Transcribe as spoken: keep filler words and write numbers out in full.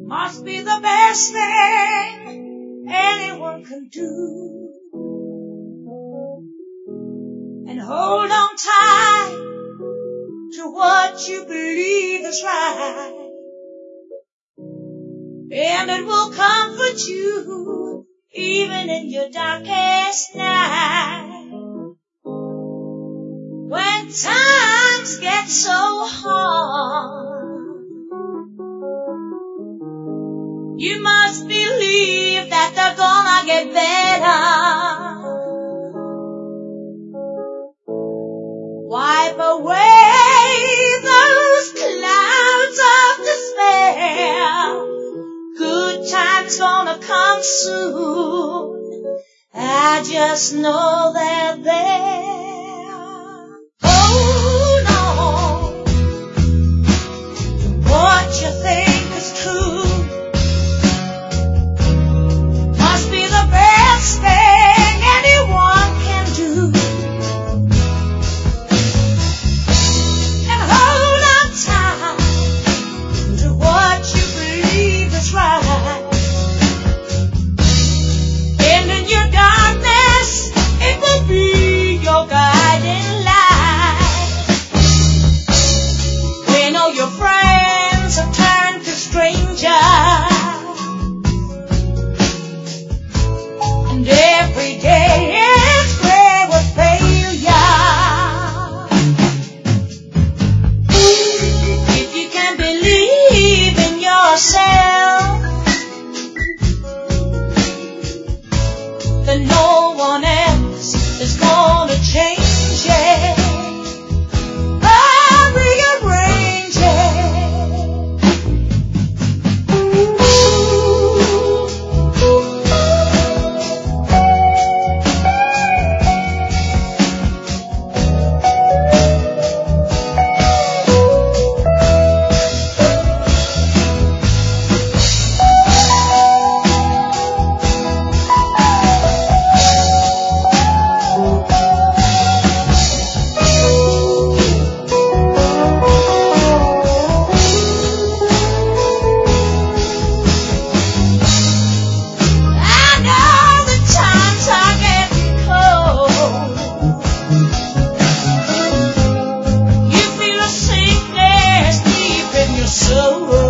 must be the best thing anyone can do. And hold on tight to what you believe is right, and it will comfort you even in your darkest night. When times get so hard, you must believe that they're gonna get better. Wipe away those clouds of despair. Good times gonna come soon. I just know they're there. Hold on to what you think is true. Must be the best thing anyone can do. And hold on tight to what you believe is right. And in your darkness, it will be your guiding light. When all your friends have turned to strangers, and every day is gray with failure. If you can believe in yourself, then no one else is gonna change it or rearrange so